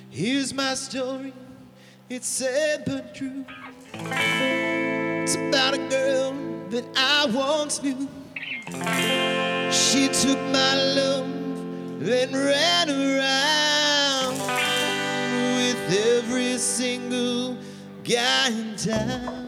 Here's my story, it's sad but true. It's about a girl that I once knew. She took my love and ran around with every single guy in town.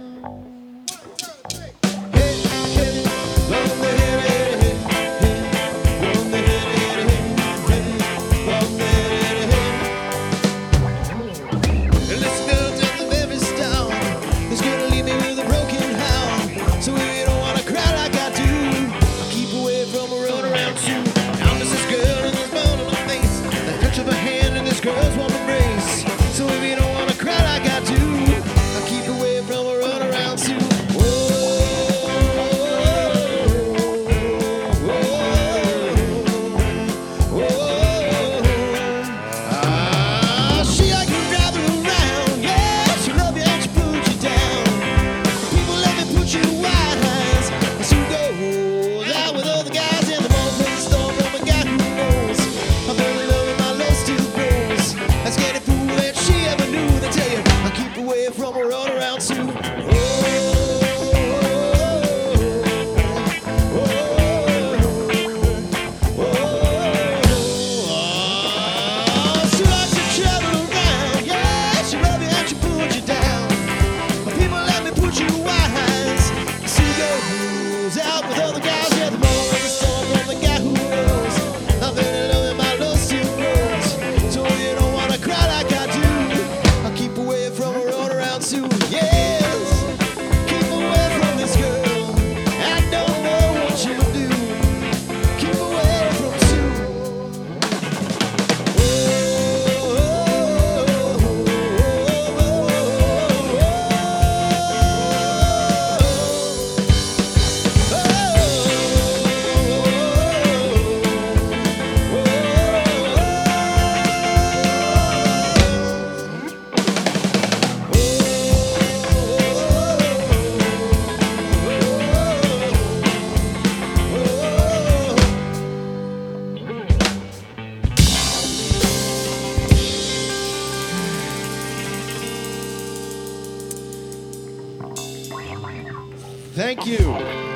Girls want to race, so if you don't want to cry like I do, I'll keep away from a runaround too. She like to drive her around, yeah. She love you and she put you down. People let me put you wise. She goes out with other guys in the ball from the store from a guy who knows I'm really loving my love still. Let's get it fool that she ever knew. They tell you I'll keep away from a run around too. She likes to travel around, yeah. She love you and she put you down. People let me put you wise. She goes out with other guys, yeah. The more of the storm from the guy who knows I'm really loving my love still grows. So you don't wanna cry like I do. I'll keep away from a run around too. Yes, keep away from this girl. I don't know what you would do. Keep away from Sue. Thank you.